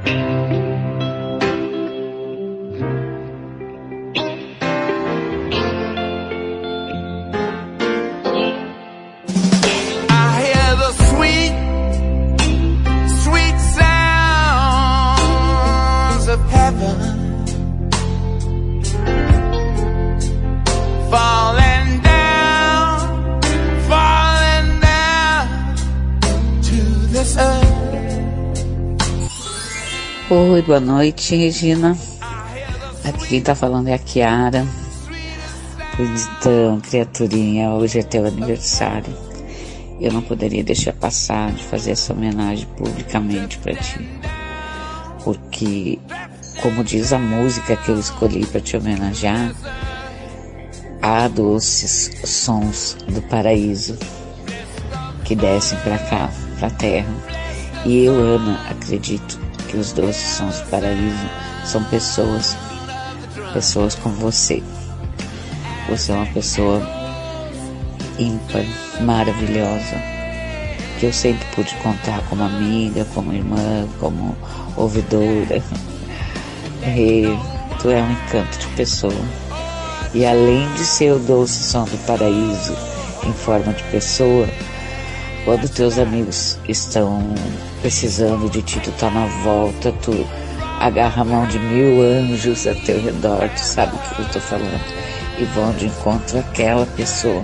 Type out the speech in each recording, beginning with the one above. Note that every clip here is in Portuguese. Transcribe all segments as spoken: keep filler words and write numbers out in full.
Oi, boa noite, Regina. Aqui quem tá falando é a Kiara. Pois então, criaturinha, hoje é teu aniversário. Eu não poderia deixar passar de fazer essa homenagem publicamente pra ti. Porque, como diz a música que eu escolhi pra te homenagear, há doces sons do paraíso que descem pra cá, pra terra. E eu, Ana, acredito que os doces sons do paraíso são pessoas, pessoas como você. Você é uma pessoa ímpar, maravilhosa, que eu sempre pude contar como amiga, como irmã, como ouvidora. E tu é um encanto de pessoa. E além de ser o doce som do paraíso em forma de pessoa, quando teus amigos estão precisando de ti, tu tá na volta, tu agarra a mão de mil anjos a teu redor, tu sabe o que eu tô falando, e vão de encontro àquela pessoa.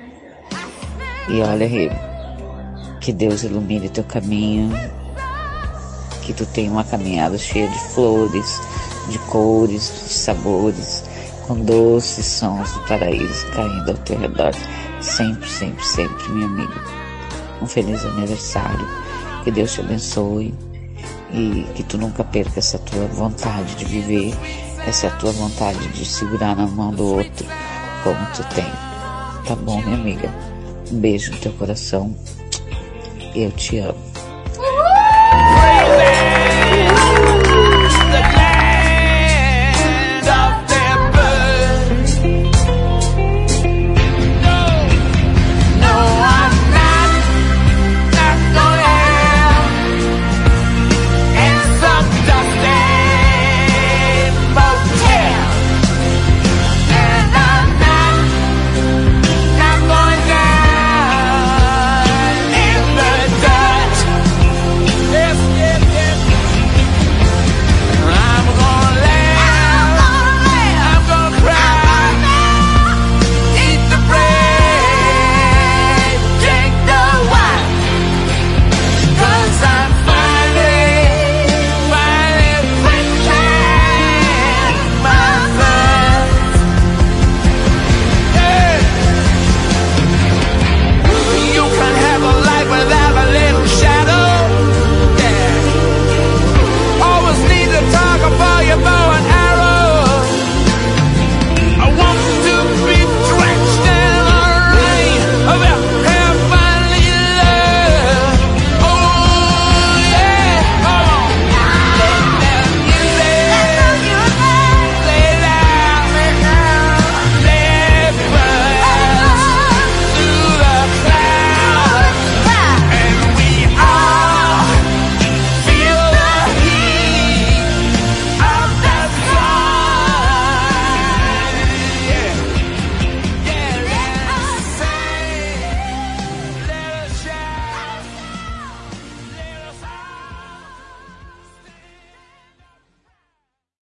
E olha, Rê, que Deus ilumine teu caminho, que tu tenha uma caminhada cheia de flores, de cores, de sabores, com doces sons do paraíso caindo ao teu redor, sempre, sempre, sempre, minha amiga. Um feliz aniversário, que Deus te abençoe e que tu nunca perca essa tua vontade de viver, essa tua vontade de segurar na mão do outro como tu tem. Tá bom, minha amiga? Um beijo no teu coração. Eu te amo.